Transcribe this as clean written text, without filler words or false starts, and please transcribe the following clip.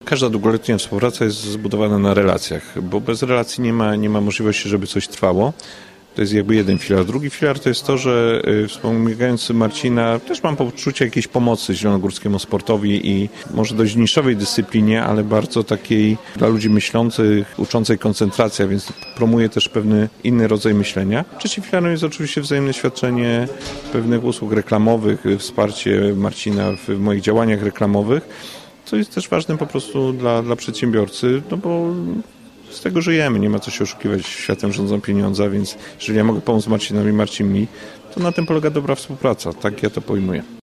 Każda długoletnia współpraca jest zbudowana na relacjach, bo bez relacji nie ma możliwości, żeby coś trwało. To jest jakby jeden filar. Drugi filar to jest to, że wspomagając Marcina też mam poczucie jakiejś pomocy zielonogórskiemu sportowi i może dość niszowej dyscyplinie, ale bardzo takiej dla ludzi myślących, uczącej koncentracja, więc promuje też pewny inny rodzaj myślenia. Trzecim filarem jest oczywiście wzajemne świadczenie pewnych usług reklamowych, wsparcie Marcina w moich działaniach reklamowych, co jest też ważne po prostu dla przedsiębiorcy, no bo z tego żyjemy, nie ma co się oszukiwać, światem rządzą pieniądze, więc jeżeli ja mogę pomóc Marcinowi, Marcin mi, to na tym polega dobra współpraca, tak ja to pojmuję.